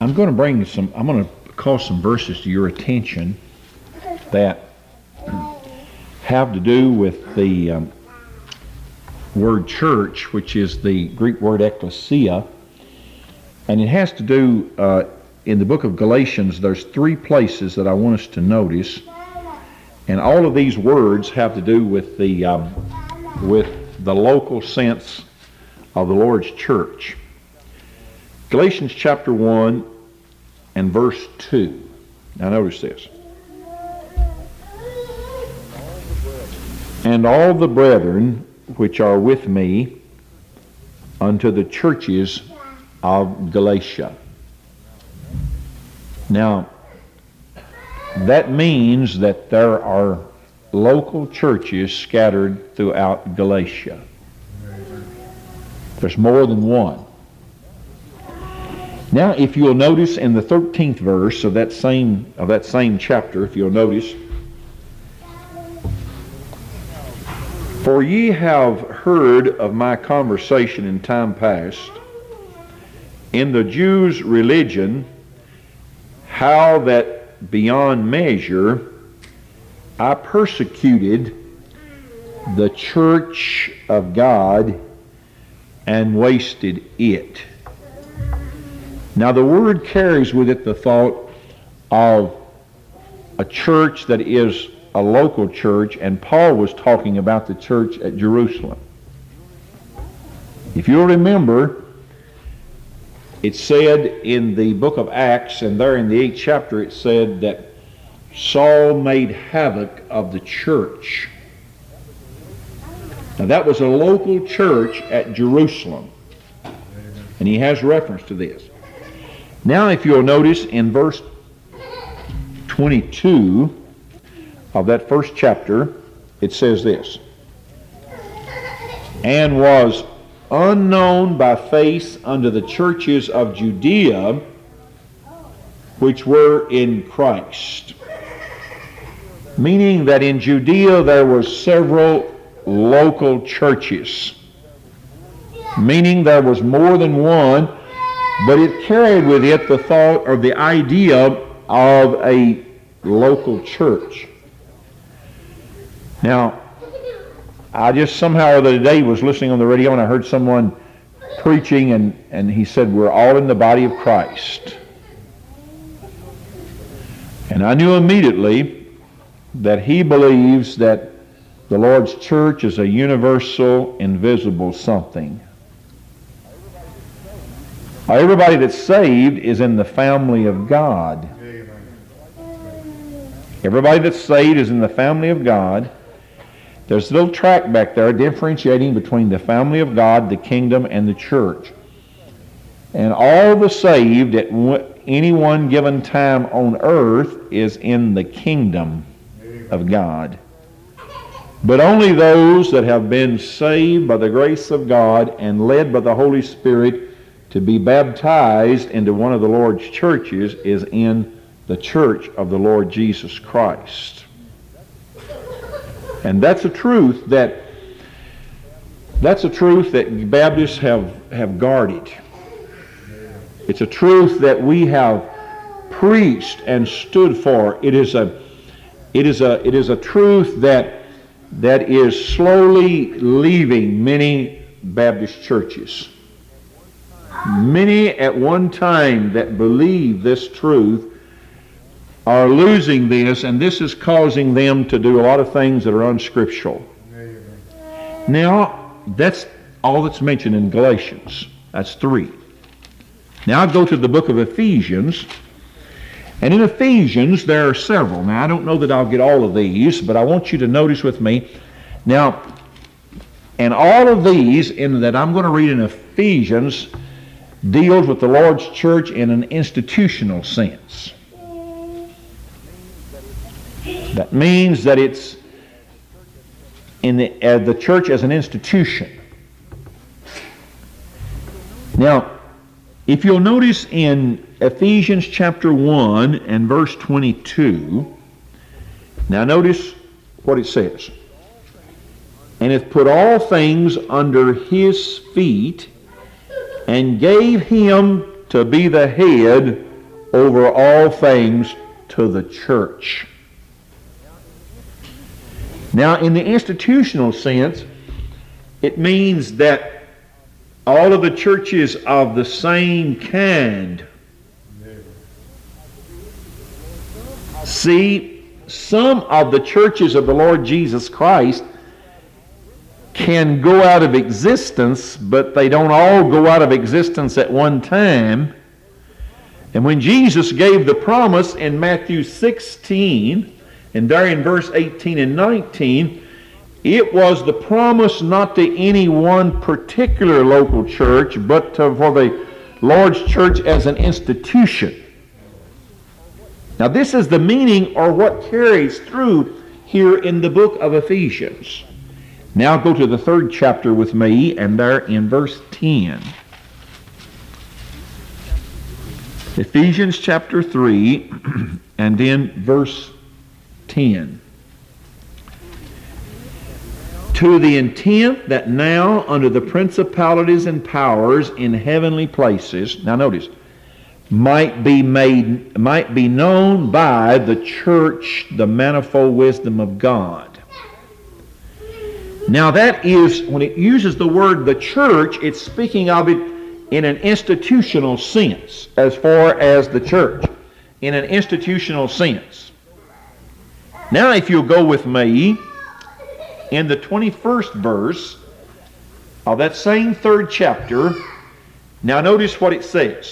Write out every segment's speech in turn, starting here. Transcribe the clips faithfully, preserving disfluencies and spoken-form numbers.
I'm going to bring some, I'm going to call some verses to your attention that have to do with the um, word church, which is the Greek word ekklesia. And it has to do, uh, in the book of Galatians, there's three places that I want us to notice. And all of these words have to do with the um, with the local sense of the Lord's church. Galatians chapter one and verse two. Now notice this. And all the brethren which are with me unto the churches of Galatia. Now, that means that there are local churches scattered throughout Galatia. There's more than one. Now, if you'll notice in the thirteenth verse of that same of that same chapter, if you'll notice, for ye have heard of my conversation in time past in the Jews' religion, how that beyond measure I persecuted the church of God and wasted it. Now the word carries with it the thought of a church that is a local church, and Paul was talking about the church at Jerusalem. If you'll remember, it said in the book of Acts, and there in the eighth chapter, it said that Saul made havoc of the church. Now that was a local church at Jerusalem. And he has reference to this. Now if you'll notice in verse twenty-two of that first chapter, it says this. And was unknown by face unto the churches of Judea which were in Christ. Meaning that in Judea there were several local churches. Meaning there was more than one, but it carried with it the thought or the idea of a local church. Now, I just somehow the other day was listening on the radio and I heard someone preaching and, and he said, we're all in the body of Christ. And I knew immediately that he believes that the Lord's church is a universal, invisible something. Everybody that's saved is in the family of God. Everybody that's saved is in the family of God. There's a little track back there differentiating between the family of God, the kingdom, and the church. And all the saved at any one given time on earth is in the kingdom of God. But only those that have been saved by the grace of God and led by the Holy Spirit to be baptized into one of the Lord's churches is in the church of the Lord Jesus Christ. And that's a truth that that's a truth that Baptists have, have guarded. It's a truth that we have preached and stood for. It is a it is a it is a truth that that is slowly leaving many Baptist churches. Many at one time that believe this truth are losing this, and this is causing them to do a lot of things that are unscriptural. Now, that's all that's mentioned in Galatians. That's three. Now I go to the book of Ephesians, and in Ephesians there are several. Now I don't know that I'll get all of these, but I want you to notice with me. Now, and all of these in that I'm going to read in Ephesians deals with the Lord's church in an institutional sense. That means that it's in the, uh, the church as an institution. Now, if you'll notice in Ephesians chapter one and verse twenty-two, now notice what it says. And hath put all things under his feet, and gave him to be the head over all things to the church. Now, in the institutional sense, it means that all of the churches of the same kind. See, some of the churches of the Lord Jesus Christ can go out of existence, but they don't all go out of existence at one time. And when Jesus gave the promise in Matthew sixteen, and there in verse eighteen and nineteen, it was the promise not to any one particular local church, but to, for the Lord's church as an institution. Now this is the meaning, or what carries through here in the book of Ephesians. Now go to the third chapter with me, and there in verse ten. Ephesians chapter three, and then verse ten. To the intent that now under the principalities and powers in heavenly places, now notice, might be made, might be known by the church the manifold wisdom of God. Now that is, when it uses the word the church, it's speaking of it in an institutional sense, as far as the church, in an institutional sense. Now if you'll go with me, in the twenty-first verse of that same third chapter, now notice what it says.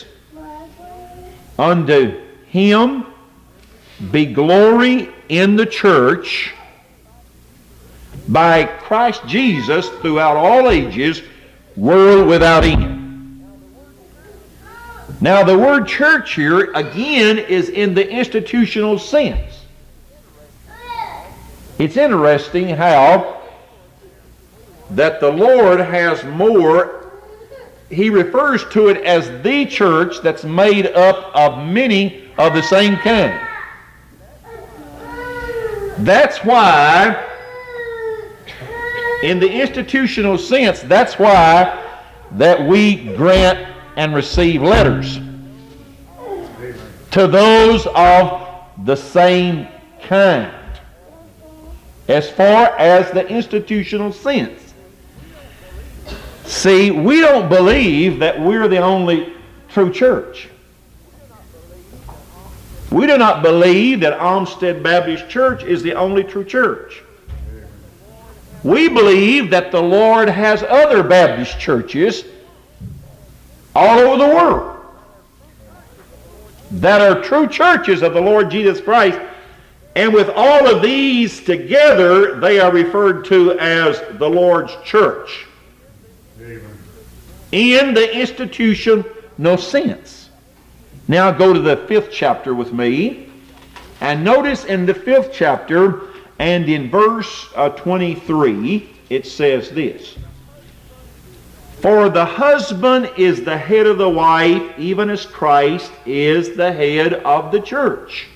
Unto him be glory in the church by Christ Jesus throughout all ages, world without end. Now the word church here again is in the institutional sense. It's interesting how that the Lord has more, he refers to it as the church that's made up of many of the same kind. That's why, in the institutional sense, that's why that we grant and receive letters to those of the same kind, as far as the institutional sense. See, we don't believe that we're the only true church. We do not believe that Olmsted Baptist Church is the only true church. We believe that the Lord has other Baptist churches all over the world that are true churches of the Lord Jesus Christ, and with all of these together, they are referred to as the Lord's church. Amen. In the institutional sense. Now go to the fifth chapter with me, and notice in the fifth chapter and in verse uh, twenty-three, it says this. For the husband is the head of the wife, even as Christ is the head of the church.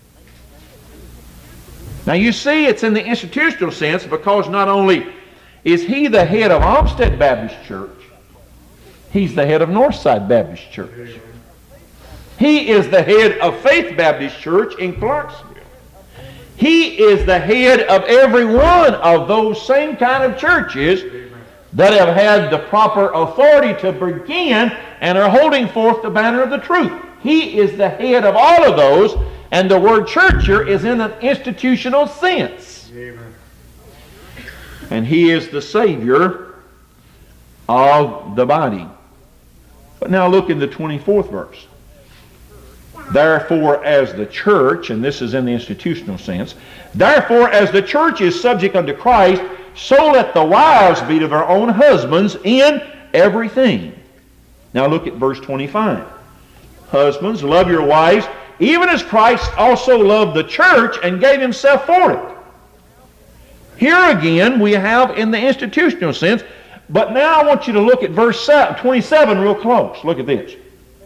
Now you see, it's in the institutional sense, because not only is he the head of Olmsted Baptist Church, he's the head of Northside Baptist Church. He is the head of Faith Baptist Church in Clarksville. He is the head of every one of those same kind of churches that have had the proper authority to begin and are holding forth the banner of the truth. He is the head of all of those, and the word church here is in an institutional sense. Amen. And he is the Savior of the body. But now look in the twenty-fourth verse. Therefore, as the church, and this is in the institutional sense, therefore, as the church is subject unto Christ, so let the wives be to their own husbands in everything. Now look at verse twenty-five. Husbands, love your wives, even as Christ also loved the church and gave himself for it. Here again we have in the institutional sense, but now I want you to look at verse twenty-seven real close. Look at this.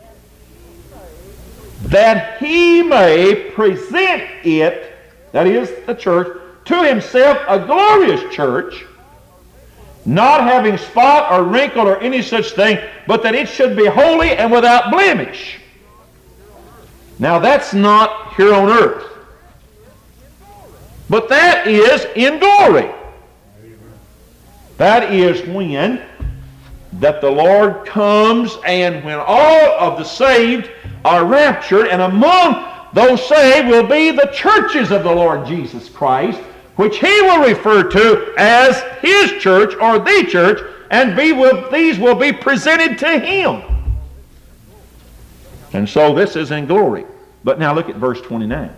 That he may present it, that is the church, to himself a glorious church, not having spot or wrinkle or any such thing, but that it should be holy and without blemish. Now that's not here on earth. But that is in glory. That is when that the Lord comes, and when all of the saved are raptured, and among those saved will be the churches of the Lord Jesus Christ, which he will refer to as his church or the church, and be will, these will be presented to him. And so this is in glory. But now look at verse twenty-nine.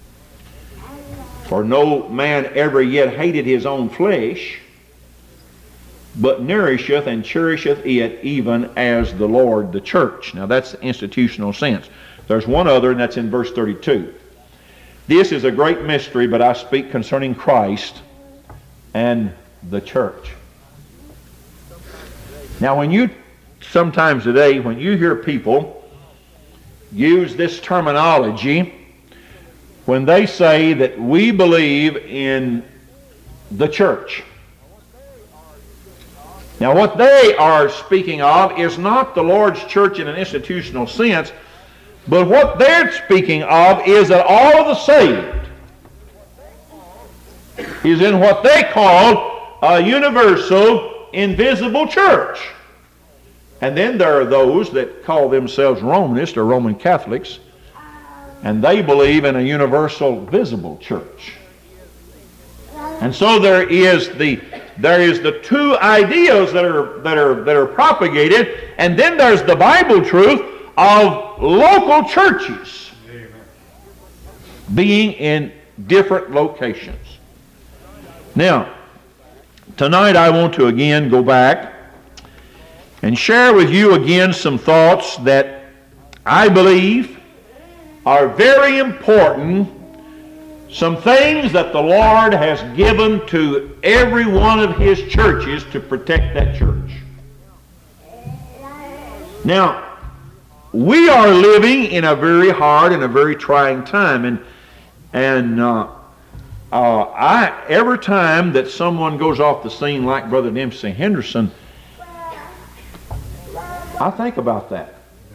For no man ever yet hated his own flesh, but nourisheth and cherisheth it, even as the Lord the church. Now that's the institutional sense. There's one other, and that's in verse thirty-two. This is a great mystery, but I speak concerning Christ and the church. Now when you, sometimes today, when you hear people use this terminology, when they say that we believe in the church. Now what they are speaking of is not the Lord's church in an institutional sense, but what they're speaking of is that all of the saved is in what they call a universal, invisible church. And then there are those that call themselves Romanists or Roman Catholics, and they believe in a universal, visible church. And so there is the there is the two ideas that are that are that are propagated, and then there's the Bible truth of local churches. Amen. Being in different locations. Now, tonight I want to again go back and share with you again some thoughts that I believe are very important, some things that the Lord has given to every one of his churches to protect that church. Now, we are living in a very hard and a very trying time, and and uh, uh, I every time that someone goes off the scene like Brother Dempsey Henderson, I think about that.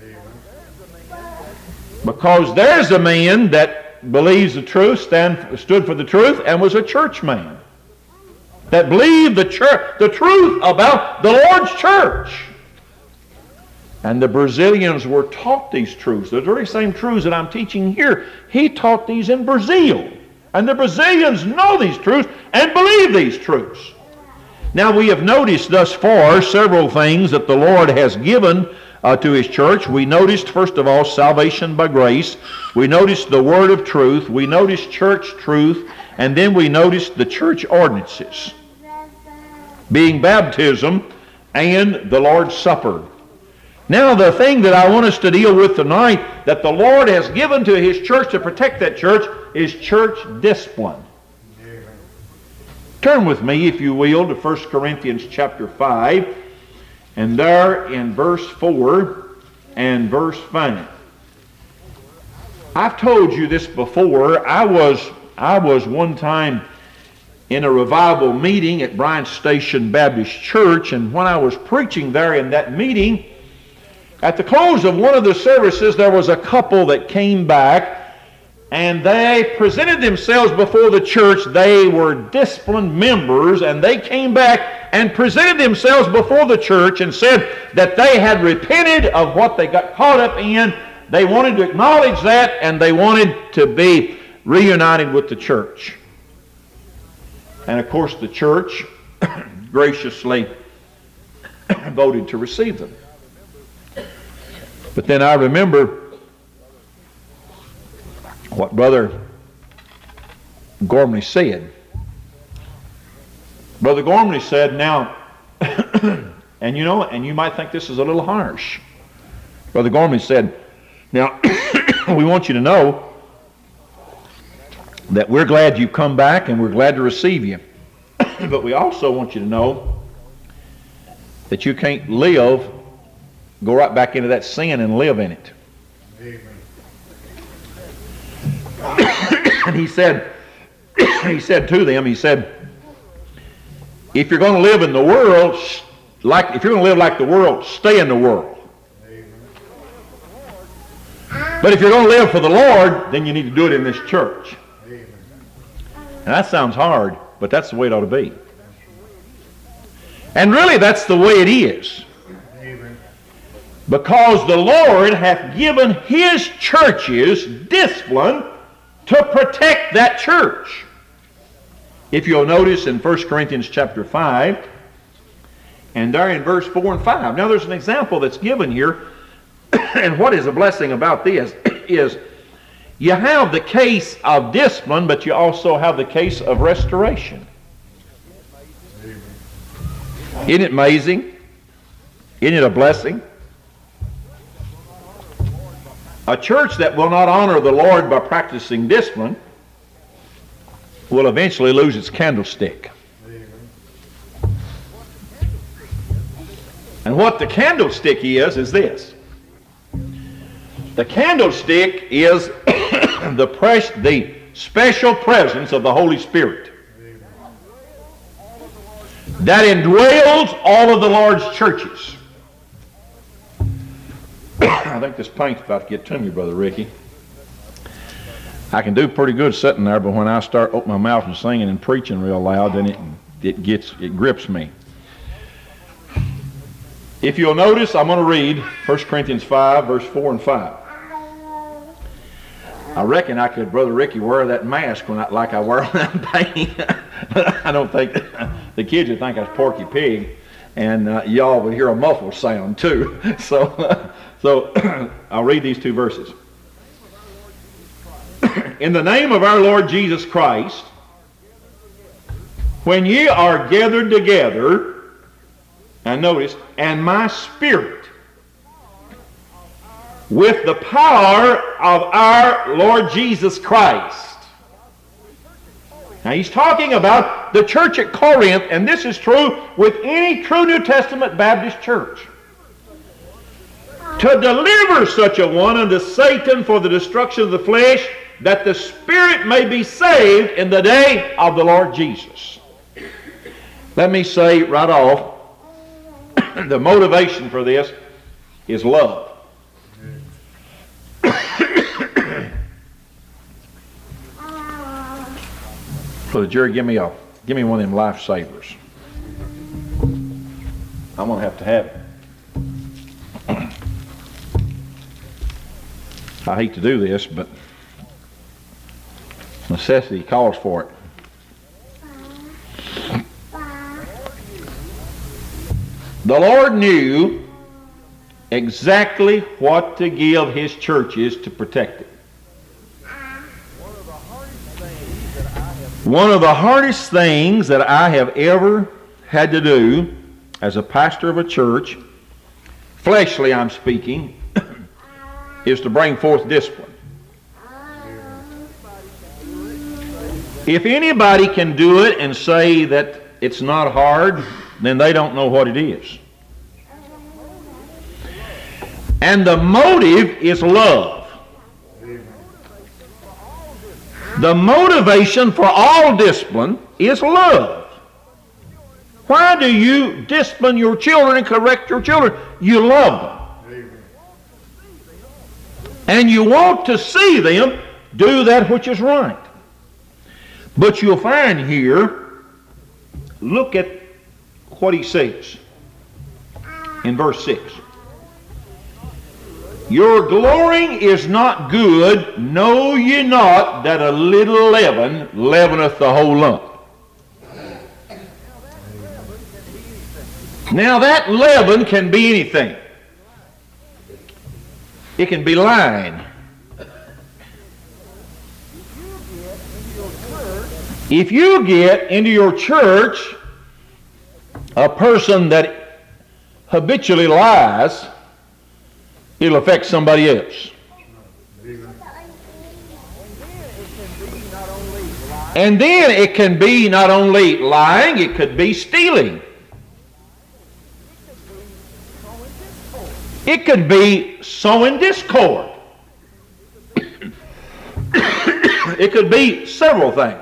Because there's a man that believes the truth, stand, stood for the truth, and was a church man. That believed the, church, the truth about the Lord's church. And the Brazilians were taught these truths. The very same truths that I'm teaching here, he taught these in Brazil. And the Brazilians know these truths and believe these truths. Now we have noticed thus far several things that the Lord has given uh, to his church. We noticed, first of all, salvation by grace. We noticed the word of truth. We noticed church truth. And then we noticed the church ordinances, being baptism and the Lord's Supper. Now the thing that I want us to deal with tonight that the Lord has given to his church to protect that church is church discipline. Turn with me, if you will, to First Corinthians chapter five, and there in verse four and verse five. I've told you this before. I was I was one time in a revival meeting at Bryan Station Baptist Church, and when I was preaching there in that meeting, at the close of one of the services, there was a couple that came back, and they presented themselves before the church. They were disciplined members, and they came back and presented themselves before the church and said that they had repented of what they got caught up in. They wanted to acknowledge that, and they wanted to be reunited with the church. And of course the church graciously voted to receive them. But then I remember what Brother Gormley said. Brother Gormley said, now, and you know, and you might think this is a little harsh. Brother Gormley said, now, we want you to know that we're glad you've come back and we're glad to receive you. But we also want you to know that you can't live, go right back into that sin and live in it. Amen. And he said, he said to them, he said, if you're going to live in the world, like if you're going to live like the world, stay in the world. Amen. But if you're going to live for the Lord, then you need to do it in this church. And that sounds hard, but that's the way it ought to be. And really, that's the way it is. Because the Lord hath given His churches discipline to protect that church. If you'll notice in First Corinthians chapter five, and there in verse four and five. Now there's an example that's given here, and what is a blessing about this is you have the case of discipline, but you also have the case of restoration. Isn't it amazing? Isn't it a blessing? A church that will not honor the Lord by practicing discipline will eventually lose its candlestick. And what the candlestick is, is this. The candlestick is the, pres- the special presence of the Holy Spirit that indwells all of the Lord's churches. I think this paint's about to get to me, Brother Ricky. I can do pretty good sitting there, but when I start opening my mouth and singing and preaching real loud, then it, it gets it grips me. If you'll notice, I'm going to read First Corinthians five, verse four and five. I reckon I could, Brother Ricky, wear that mask when I, like I wear that painting. I don't think the kids would think I was Porky Pig, and uh, y'all would hear a muffled sound too. So, uh, so I'll read these two verses. In the name of our Lord Jesus Christ, when ye are gathered together, and notice, and my spirit, with the power of our Lord Jesus Christ. Now he's talking about the church at Corinth, and this is true with any true New Testament Baptist church. To deliver such a one unto Satan for the destruction of the flesh, that the spirit may be saved in the day of the Lord Jesus. Let me say right off, the motivation for this is love. Brother Jerry, give me a give me one of them lifesavers. I'm gonna have to have it. I hate to do this, but necessity calls for it. The Lord knew exactly what to give His churches to protect it. One of the hardest things that I have ever had to do as a pastor of a church, fleshly I'm speaking, is to bring forth discipline. If anybody can do it and say that it's not hard, then they don't know what it is. And the motive is love. The motivation for all discipline is love. Why do you discipline your children and correct your children? You love them. And you want to see them do that which is right. But you'll find here, look at what he says in verse six. Your glorying is not good. Know ye not that a little leaven leaveneth the whole lump? Now that leaven can be anything. It can be lying. If you get into your church a person that habitually lies, it'll affect somebody else. And then it can be not only lying, it could be stealing. It could be sowing discord. It could be several things.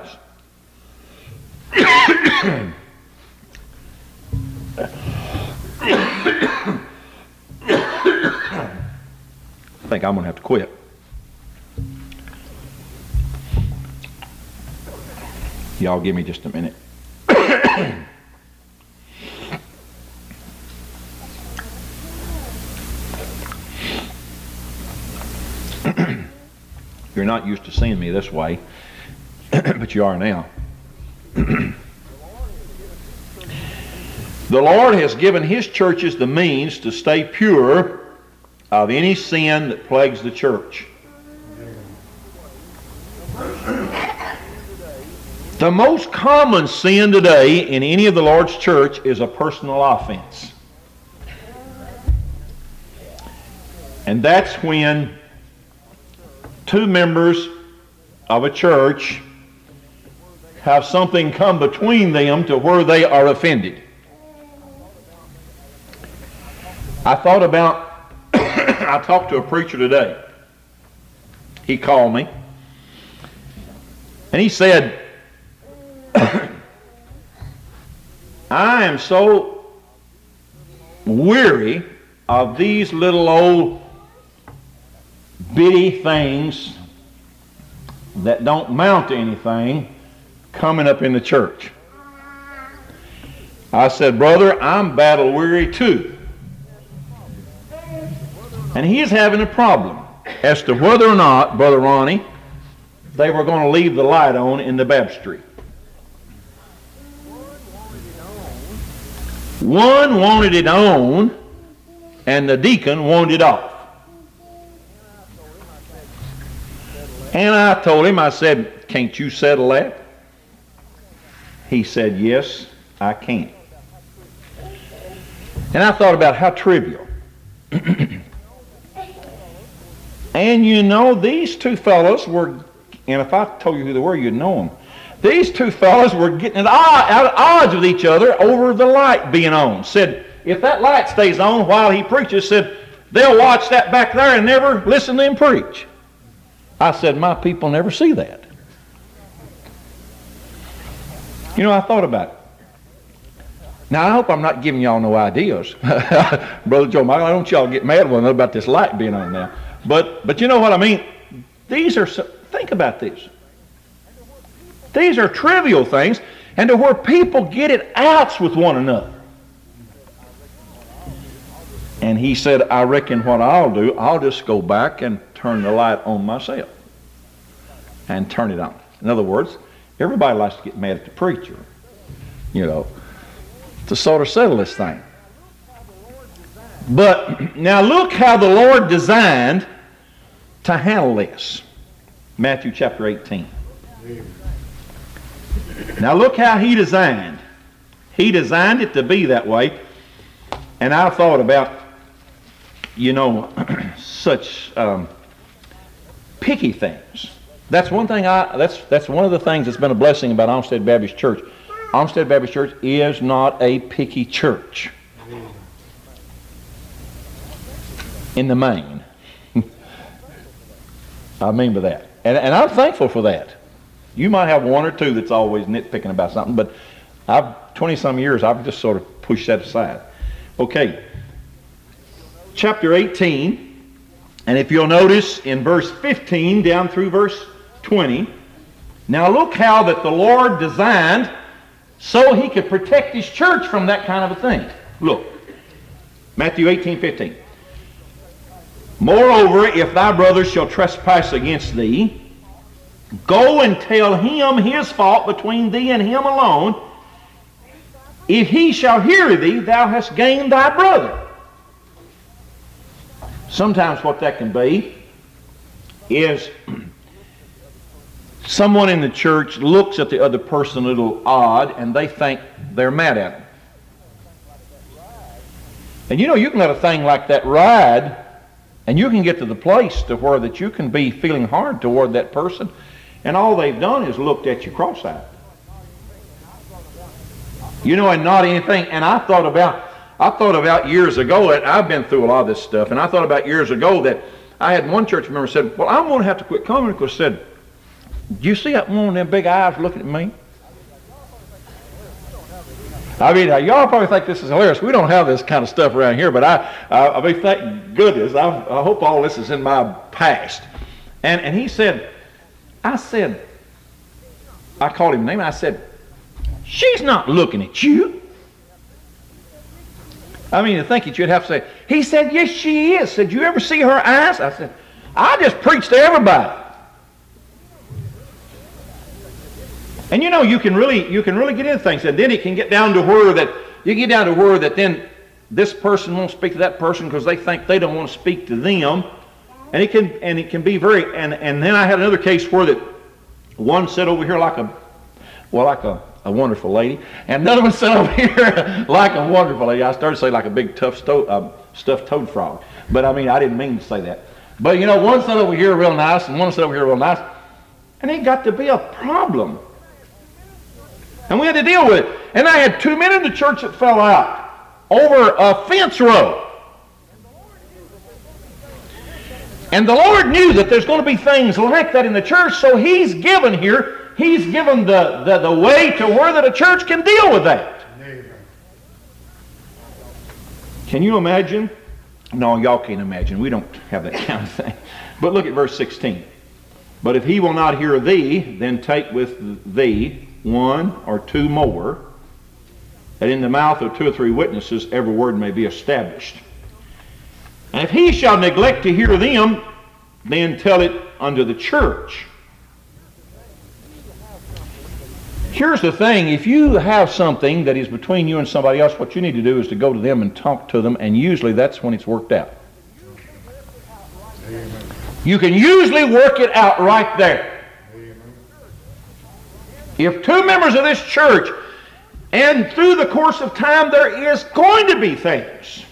I think I'm going to have to quit. Y'all give me just a minute. You're not used to seeing me this way, but you are now. The Lord has given His churches the means to stay pure of any sin that plagues the church. The most common sin today in any of the Lord's church is a personal offense. And that's when two members of a church have something come between them to where they are offended. I thought about, I talked to a preacher today. He called me. And he said, I am so weary of these little old bitty things that don't amount to anything coming up in the church. I said, brother, I'm battle weary too. And he's having a problem as to whether or not, Brother Ronnie, they were going to leave the light on in the baptistry. One wanted it on, and the deacon wanted it off. And I told him, I said, can't you settle that? He said, yes, I can. And I thought about how trivial. And you know, these two fellows were, and if I told you who they were, you'd know them. These two fellows were getting at odds with each other over the light being on. Said, if that light stays on while he preaches, said, they'll watch that back there and never listen to him preach. I said, my people never see that. You know, I thought about it. Now, I hope I'm not giving y'all no ideas. Brother Joe Michael, I don't want y'all to get mad with me about this light being on now. But, but you know what I mean? These are, think about this. These are trivial things, and to where people get it outs with one another. And he said, I reckon what I'll do, I'll just go back and turn the light on myself. And turn it on. In other words, everybody likes to get mad at the preacher, you know, to sort of settle this thing. But now look how the Lord designed to handle this. Matthew chapter eighteen. Now look how he designed. He designed it to be that way. And I thought about, you know, such um, picky things. That's one thing I, that's, that's one of the things that's been a blessing about Olmsted Baptist Church. Olmsted Baptist Church is not a picky church. In the main. I mean by that. And, and I'm thankful for that. You might have one or two that's always nitpicking about something, but I've twenty-some years, I've just sort of pushed that aside. Okay. Chapter eighteen, and if you'll notice in verse fifteen down through verse twenty, now look how that the Lord designed so he could protect his church from that kind of a thing. Look, Matthew eighteen fifteen. Moreover, if thy brother shall trespass against thee, go and tell him his fault between thee and him alone. If he shall hear thee, thou hast gained thy brother. Sometimes what that can be is someone in the church looks at the other person a little odd and they think they're mad at him. And you know, you can let a thing like that ride and you can get to the place to where that you can be feeling hard toward that person, and all they've done is looked at you cross-eyed. You know, and not anything. And I thought about, I thought about years ago, and I've been through a lot of this stuff, and I thought about years ago that I had one church member said, well, I'm going to have to quit coming, because said, do you see that one of them big eyes looking at me? I mean, y'all probably think this is hilarious. We don't have this kind of stuff around here, but I, I, I mean, thank goodness. I, I hope all this is in my past. And, and he said, I said, I called him name and I said, she's not looking at you. I mean, to think that you'd have to say, he said, yes, she is. Said, you ever see her eyes? I said, I just preach to everybody. And you know, you can really you can really get into things, and then it can get down to where that you get down to where that then this person won't speak to that person because they think they don't want to speak to them, and it can and it can be very and and then I had another case where that one sat over here like a well like a, a wonderful lady, and another one sat over here like a wonderful lady. I started to say like a big tough sto- uh, stuffed toad frog, but I mean I didn't mean to say that. But you know, one sat over here real nice, and one sat over here real nice, and it got to be a problem. And we had to deal with it. And I had two men in the church that fell out over a fence row. And the Lord knew that there's going to be things like that in the church, so He's given here, He's given the, the, the way to where that a church can deal with that. Can you imagine? No, y'all can't imagine. We don't have that kind of thing. But look at verse sixteen. But if he will not hear thee, then take with thee one or two more, that in the mouth of two or three witnesses every word may be established. And if he shall neglect to hear them, then tell it unto the church. Here's the thing, if you have something that is between you and somebody else, what you need to do is to go to them and talk to them, and usually that's when it's worked out. You can usually work it out right there. If two members of this church, and through the course of time there is going to be things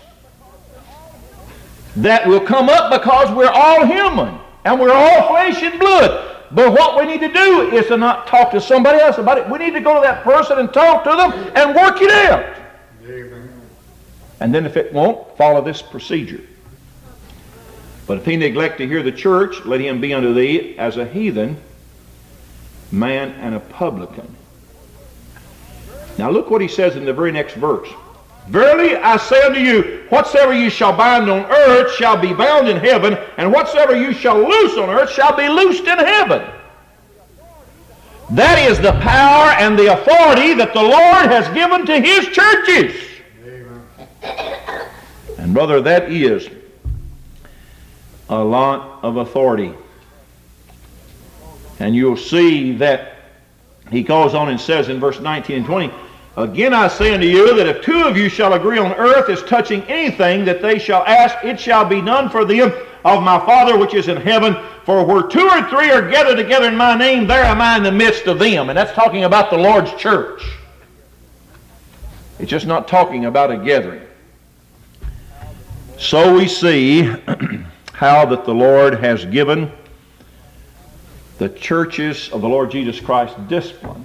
that will come up because we're all human and we're all flesh and blood. But what we need to do is to not talk to somebody else about it. We need to go to that person and talk to them and work it out. Amen. And then if it won't, follow this procedure. But if he neglect to hear the church, let him be unto thee as a heathen man and a publican. Now look what he says in the very next verse. Verily I say unto you, whatsoever you shall bind on earth shall be bound in heaven, and whatsoever you shall loose on earth shall be loosed in heaven. That is the power and the authority that the Lord has given to His churches. Amen. And brother, that is a lot of authority. And you'll see that he goes on and says in verse nineteen and twenty, again I say unto you that if two of you shall agree on earth as touching anything that they shall ask, it shall be done for them of my Father which is in heaven. For where two or three are gathered together in my name, there am I in the midst of them. And that's talking about the Lord's church. It's just not talking about a gathering. So we see how that the Lord has given the churches of the Lord Jesus Christ discipline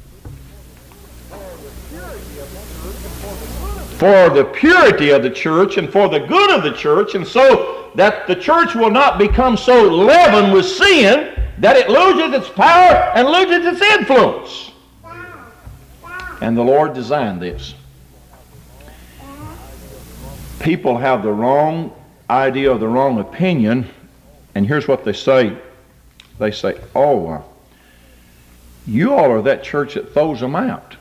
for the purity of the church and for the good of the church, and so that the church will not become so leavened with sin that it loses its power and loses its influence. And the Lord designed this. People have the wrong idea or the wrong opinion, and here's what they say. They say, oh, uh, you all are that church that throws them out.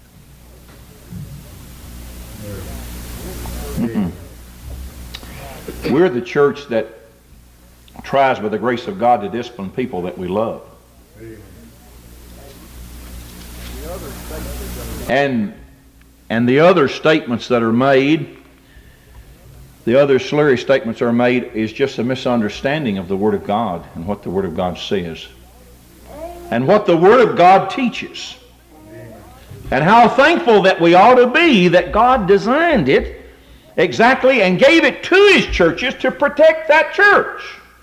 Mm-mm. We're the church that tries by the grace of God to discipline people that we love. And, and the other statements that are made, the other slurry statements are made, is just a misunderstanding of the Word of God and what the Word of God says. And what the Word of God teaches. And how thankful that we ought to be that God designed it exactly and gave it to His churches to protect that church.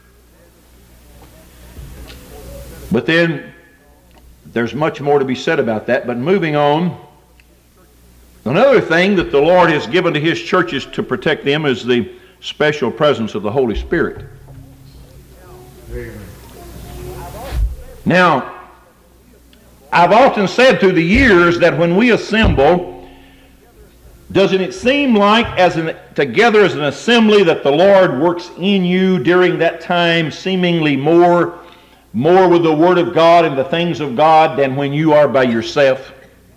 But then there's much more to be said about that. But moving on, another thing that the Lord has given to His churches to protect them is the special presence of the Holy Spirit. Amen. Now, I've often said through the years that when we assemble, doesn't it seem like as an, together as an assembly that the Lord works in you during that time seemingly more more with the Word of God and the things of God than when you are by yourself?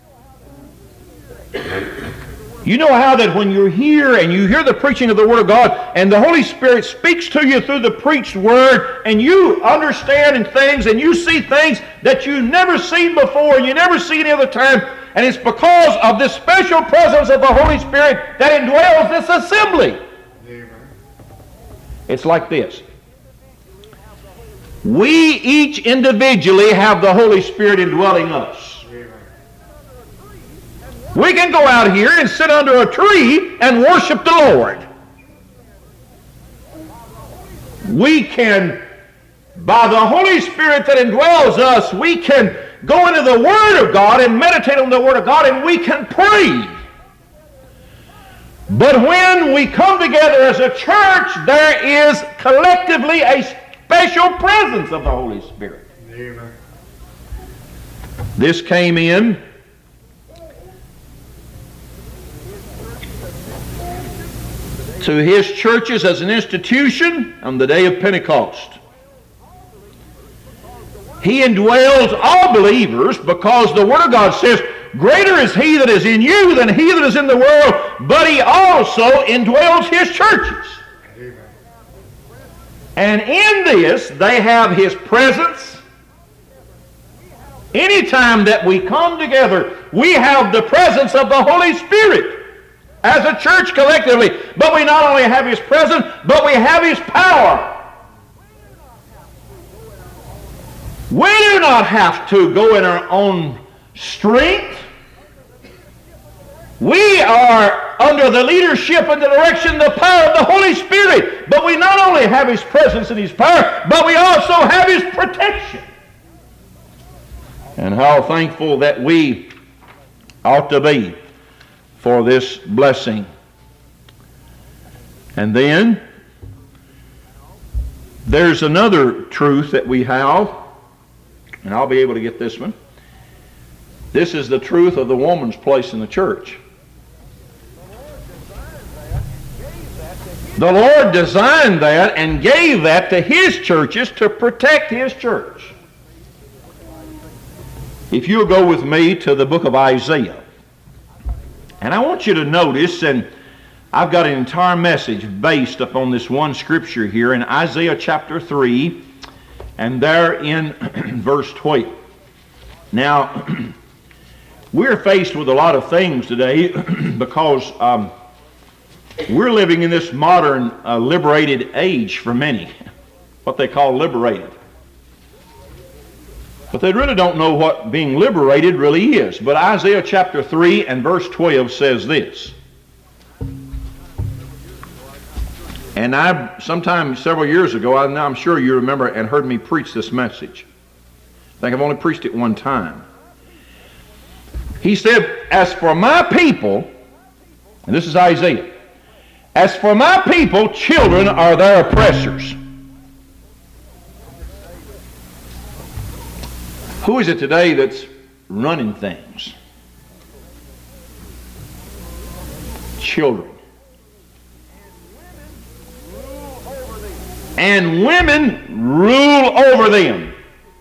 You know how that when you're here and you hear the preaching of the Word of God and the Holy Spirit speaks to you through the preached Word and you understand in things and you see things that you've never seen before and you never see any other time, and it's because of this special presence of the Holy Spirit that indwells this assembly. Amen. It's like this. We each individually have the Holy Spirit indwelling us. We can go out here and sit under a tree and worship the Lord. We can, by the Holy Spirit that indwells us, we can go into the Word of God and meditate on the Word of God, and we can pray. But when we come together as a church, there is collectively a special presence of the Holy Spirit. Amen. This came in to his churches as an institution on the day of Pentecost. He indwells all believers because the Word of God says, greater is he that is in you than he that is in the world, but he also indwells his churches. Amen. And in this, they have his presence. Anytime that we come together, we have the presence of the Holy Spirit as a church collectively. But we not only have his presence, but we have his power. We do not have to go in our own strength. We are under the leadership and the direction, the power of the Holy Spirit. But we not only have his presence and his power, but we also have his protection. And how thankful that we ought to be for this blessing. And then there's another truth that we have, and I'll be able to get this one. This is the truth of the woman's place in the church. The Lord designed that and gave that to his churches to protect his church. If you'll go with me to the book of Isaiah. And I want you to notice, and I've got an entire message based upon this one scripture here in Isaiah chapter three, and there in verse twelve. Now, we're faced with a lot of things today because um, we're living in this modern uh, liberated age for many, what they call liberated. But they really don't know what being liberated really is. But Isaiah chapter three and verse twelve says this. And I, sometime several years ago, I, I'm sure you remember and heard me preach this message. I think I've only preached it one time. He said, as for my people, and this is Isaiah, as for my people, children are their oppressors. Who is it today that's running things? Children. And women rule over them.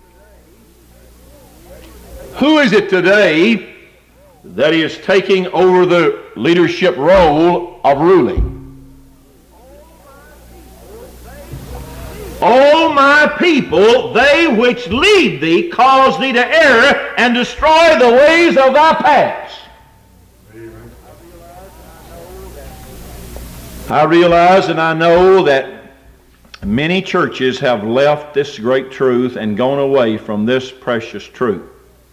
Who is it today that is taking over the leadership role of ruling? O my people, they which lead thee cause thee to err and destroy the ways of thy paths. Amen. I realize and I know that many churches have left this great truth and gone away from this precious truth.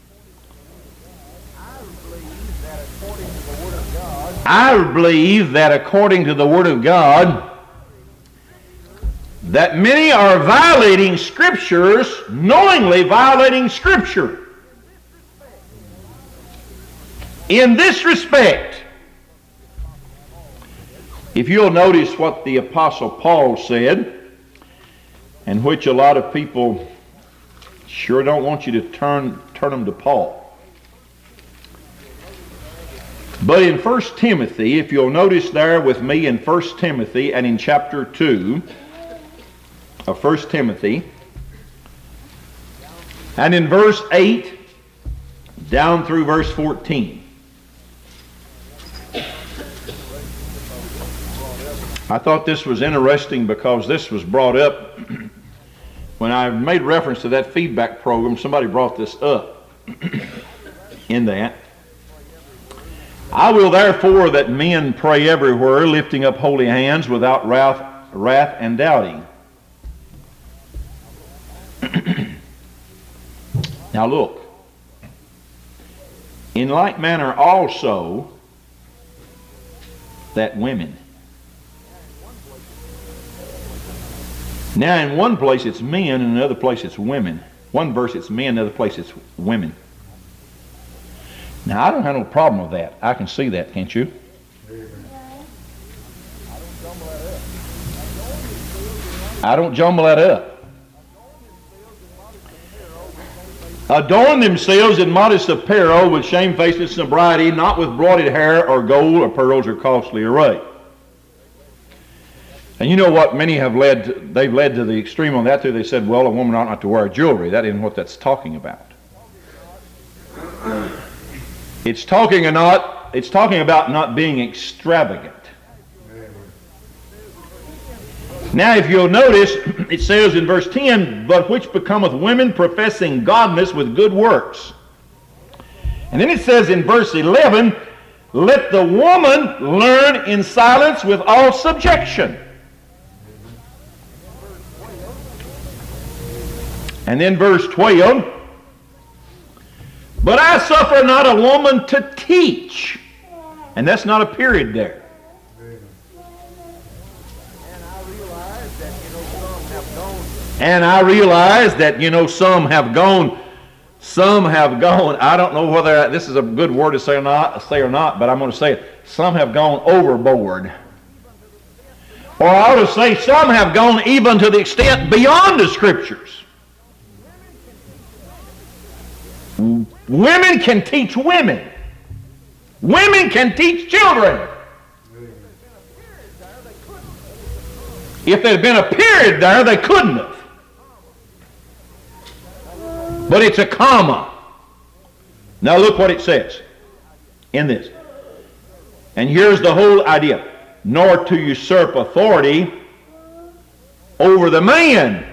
I believe that according to the Word of God, that many are violating Scriptures, knowingly violating Scripture. In this respect, if you'll notice what the Apostle Paul said, and which a lot of people sure don't want you to turn, turn them to Paul. But in First Timothy, if you'll notice there with me in First Timothy and in chapter two, of First Timothy, And in verse eight, down through verse fourteen, I thought this was interesting because this was brought up when I made reference to that feedback program. Somebody brought this up in that. I will therefore that men pray everywhere, lifting up holy hands without wrath, wrath and doubting. Now look, in like manner also that women. Now in one place it's men, in another place it's women. One verse it's men, another place it's women. Now I don't have no problem with that. I can see that, can't you? I don't jumble that up. Adorn themselves in modest apparel with shamefaced sobriety, not with broided hair or gold or pearls or costly array. And you know what many have led, to, they've led to the extreme on that too. They said, well, a woman ought not to wear jewelry. That isn't what that's talking about. It's talking, not, it's talking about not being extravagant. Now, if you'll notice, it says in verse ten, but which becometh women professing godliness with good works. And then it says in verse eleven, let the woman learn in silence with all subjection. And then verse twelve, but I suffer not a woman to teach. And that's not a period there. And I realize that, you know, some have gone, some have gone, I don't know whether this is a good word to say or not, say or not, but I'm going to say it. Some have gone overboard. Or I ought to say some have gone even to the extent beyond the Scriptures. Women can teach women. Women can teach children. If there had been a period there, they couldn't have. But it's a comma. Now look what it says in this. And here's the whole idea. Nor to usurp authority over the man,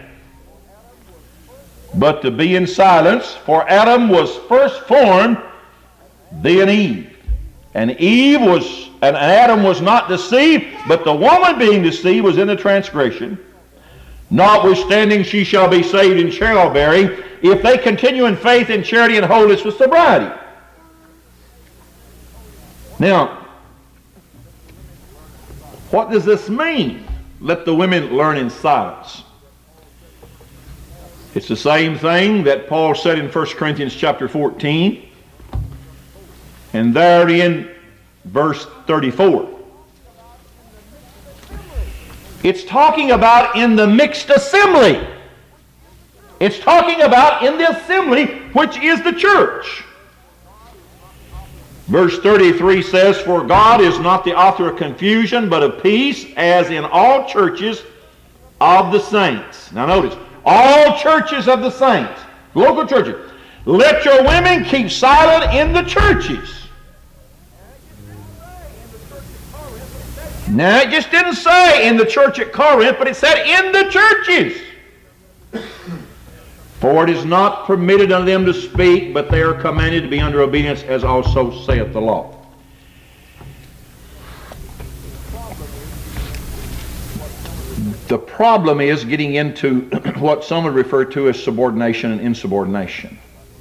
but to be in silence. For Adam was first formed, then Eve. And Eve was, and Adam was not deceived, but the woman being deceived was in the transgression. Notwithstanding, she shall be saved in childbearing, if they continue in faith and charity and holiness with sobriety. Now, what does this mean? Let the women learn in silence. It's the same thing that Paul said in First Corinthians chapter fourteen, and there in verse thirty-four. It's talking about in the mixed assembly. It's talking about in the assembly, which is the church. Verse thirty-three says, for God is not the author of confusion, but of peace, as in all churches of the saints. Now notice, all churches of the saints, local churches. Let your women keep silent in the churches. Now, it just didn't say in the church at Corinth, but it said in the churches. For it is not permitted unto them to speak, but they are commanded to be under obedience, as also saith the law. The problem is getting into what some would refer to as subordination and insubordination.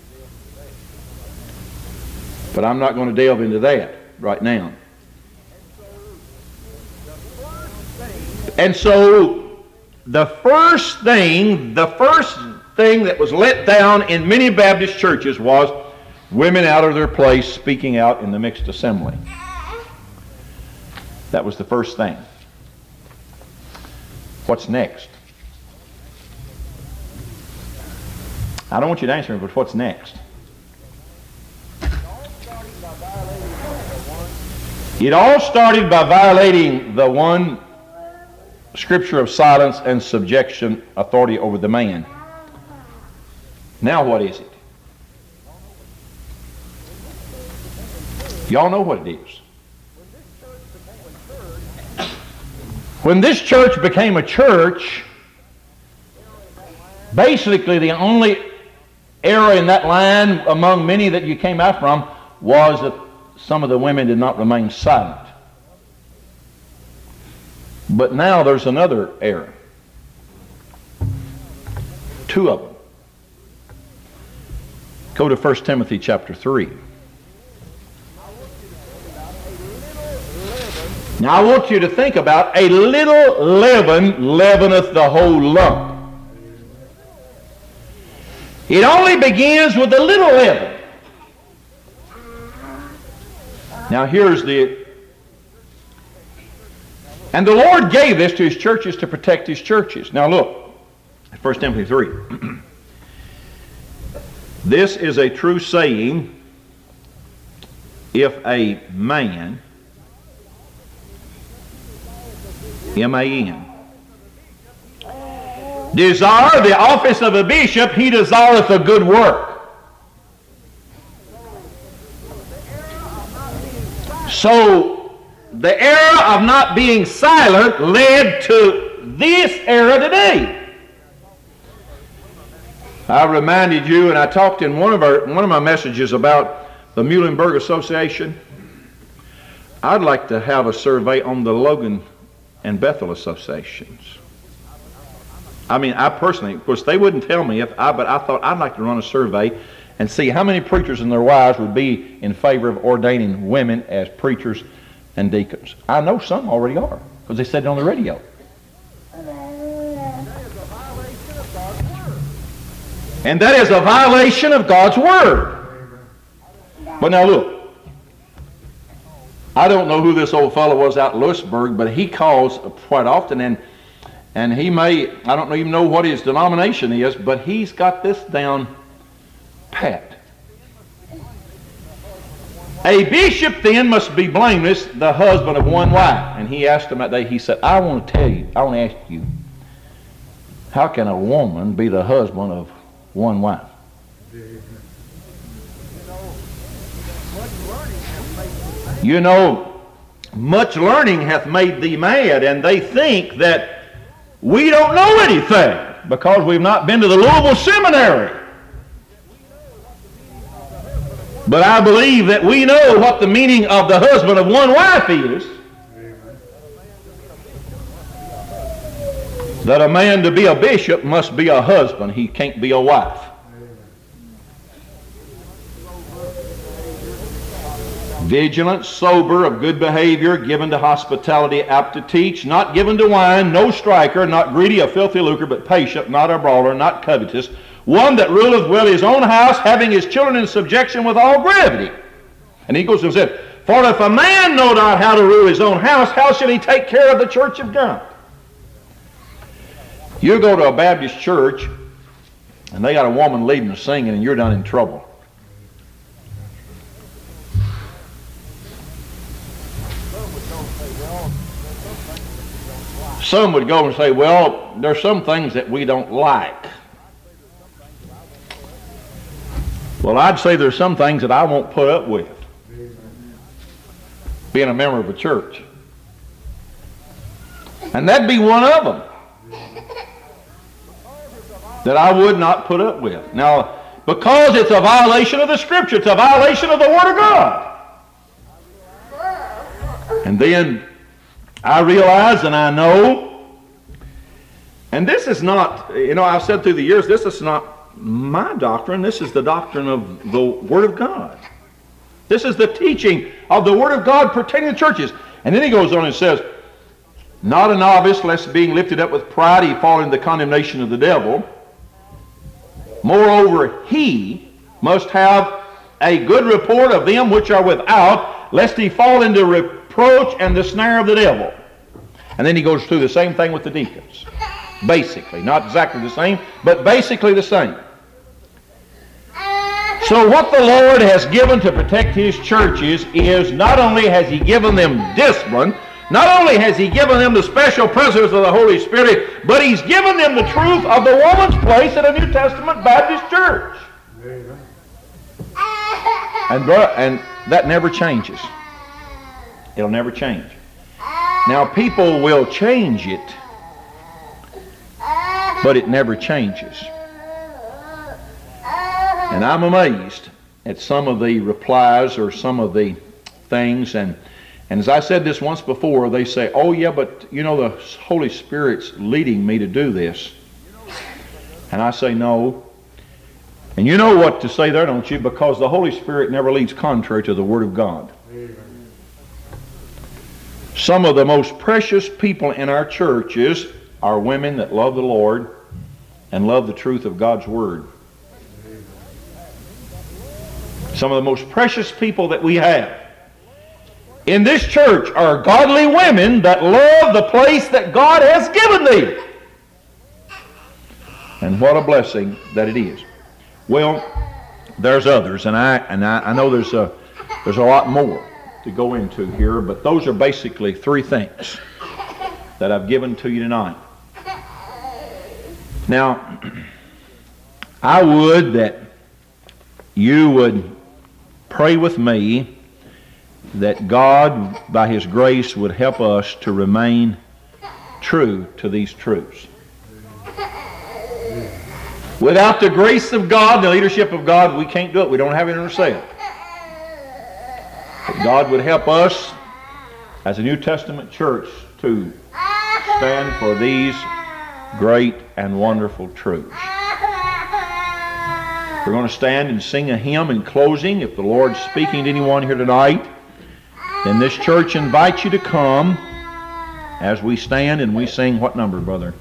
But I'm not going to delve into that right now. And so, the first thing, the first thing that was let down in many Baptist churches was women out of their place speaking out in the mixed assembly. That was the first thing. What's next? I don't want you to answer me, but what's next? It all started by violating the one scripture of silence and subjection, authority over the man. Now what is it? Y'all know what it is. When this church became a church, basically the only error in that line among many that you came out from was that some of the women did not remain silent. But now there's another error. Two of them. Go to First Timothy chapter three. Now I want you to think about a little leaven leaveneth the whole lump. It only begins with a little leaven. Now here's the... And the Lord gave this to His churches to protect His churches. Now look, First Timothy three. This is a true saying, if a man, M A N, desire the office of a bishop, he desireth a good work. So the error of not being silent led to this error today. I reminded you, and I talked in one of our one of my messages about the Muhlenberg Association. I'd like to have a survey on the Logan and Bethel Associations. I mean, I personally, of course, they wouldn't tell me if I, but I thought I'd like to run a survey and see how many preachers and their wives would be in favor of ordaining women as preachers and deacons. I know some already are, because they said it on the radio. And that is a violation of God's Word. But now look, I don't know who this old fellow was out in Lewisburg, but he calls quite often, and and he may, I don't even know what his denomination is, but he's got this down pat. A bishop then must be blameless, the husband of one wife. And he asked him that day, he said, I want to tell you, I want to ask you, how can a woman be the husband of one wife? You know, much learning hath made thee mad, and they think that we don't know anything because we've not been to the Louisville Seminary. But I believe that we know what the meaning of the husband of one wife is. That a man to be a bishop must be a husband. He can't be a wife. Vigilant, sober, of good behavior, given to hospitality, apt to teach, not given to wine, no striker, not greedy of filthy lucre, but patient, not a brawler, not covetous, one that ruleth well his own house, having his children in subjection with all gravity. And he goes and said, for if a man know not how to rule his own house, how shall he take care of the church of God? You go to a Baptist church, and they got a woman leading the singing, and you're done in trouble. Some would go and say, well, there's some things that we don't like. Well, I'd say there's some things that I won't put up with, being a member of a church. And that'd be one of them that I would not put up with. Now, because it's a violation of the Scripture, it's a violation of the Word of God. And then I realize and I know, and this is not, you know, I've said through the years, this is not my doctrine, this is the doctrine of the Word of God. This is the teaching of the Word of God pertaining to churches. And then he goes on and says, not a novice, lest being lifted up with pride he fall into the condemnation of the devil. Moreover, he must have a good report of them which are without, lest he fall into reproach and the snare of the devil. And then he goes through the same thing with the deacons. Basically, not exactly the same, but basically the same. So what the Lord has given to protect His churches is not only has He given them discipline, Not only has He given them the special presence of the Holy Spirit, but He's given them the truth of the woman's place at a New Testament Baptist church. And, and that never changes. It'll never change. Now, people will change it, but it never changes. And I'm amazed at some of the replies or some of the things. And, and as I said this once before, they say, oh yeah, but you know the Holy Spirit's leading me to do this. And I say no. And you know what to say there, don't you? Because the Holy Spirit never leads contrary to the Word of God. Amen. Some of the most precious people in our churches are women that love the Lord and love the truth of God's Word. Some of the most precious people that we have in this church are godly women that love the place that God has given thee. And what a blessing that it is. Well, there's others, and I and I, I know there's a there's a lot more to go into here, but those are basically three things that I've given to you tonight. Now, I would that you would pray with me that God, by His grace, would help us to remain true to these truths. Without the grace of God, the leadership of God, we can't do it. We don't have it in ourselves. But God would help us as a New Testament church to stand for these great and wonderful truths. We're going to stand and sing a hymn in closing. If the Lord's speaking to anyone here tonight, then this church invites you to come as we stand and we sing what number, brother?